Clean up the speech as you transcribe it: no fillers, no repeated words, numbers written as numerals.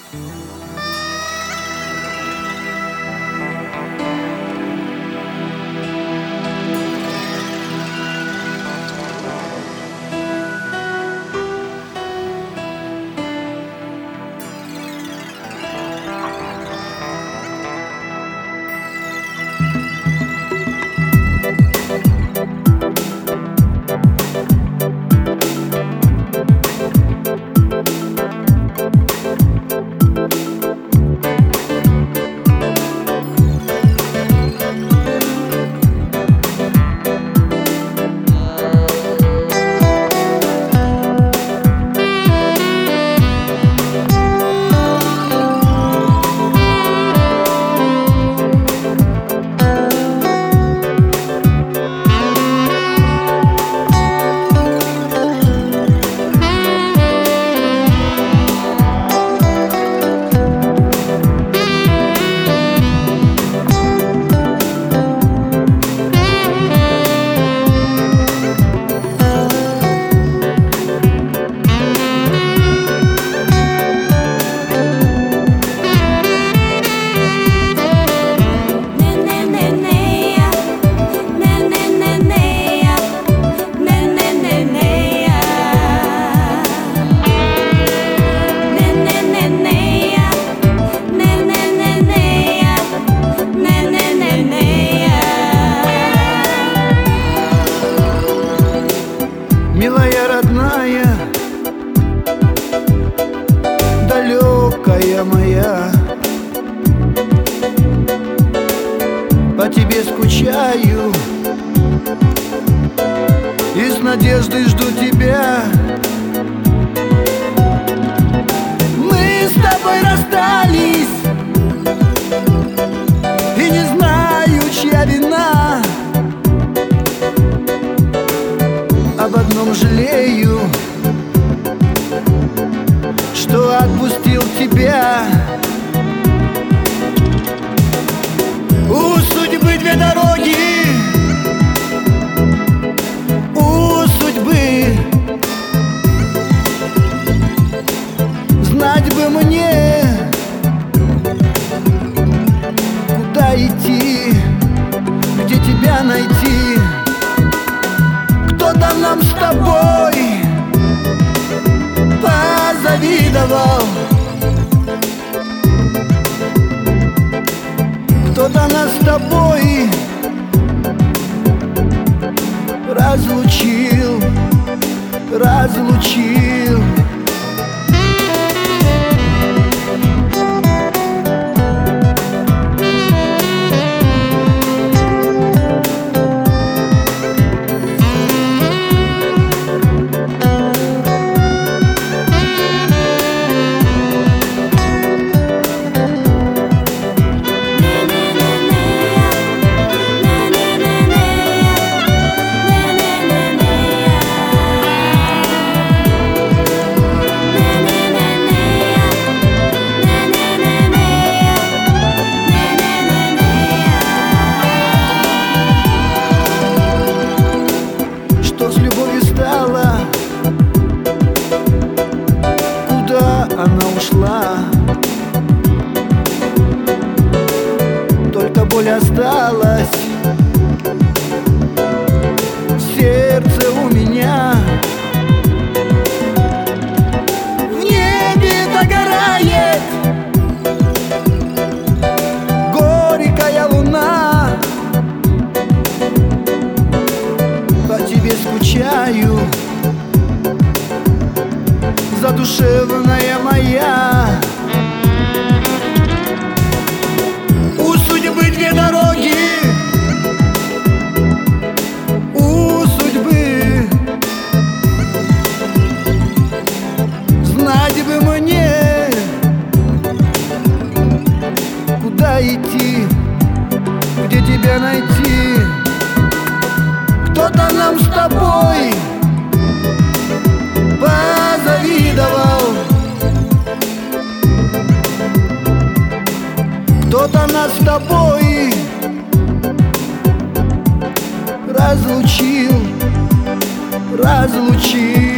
Милая родная, далекая моя, по тебе скучаю и с надеждой жду тебя. Мы с тобой расстались, и не знаю, чья вина. Об одном жалею, что отпустил тебя. У судьбы две дороги, у судьбы. Знать бы мне, куда идти, где тебя найти. Кто-то нам с тобой позавидовал, кто-то нас с тобой разлучил, разлучил. Она ушла, только боль осталась в сердце у меня. В небе догорает горькая луна, по тебе скучаю, задушевная моя. У судьбы две дороги, у судьбы. Знать бы мне, куда идти, где тебя найти. Кто-то нам с тобой позавидовал, кто-то нас с тобой разлучил, разлучил.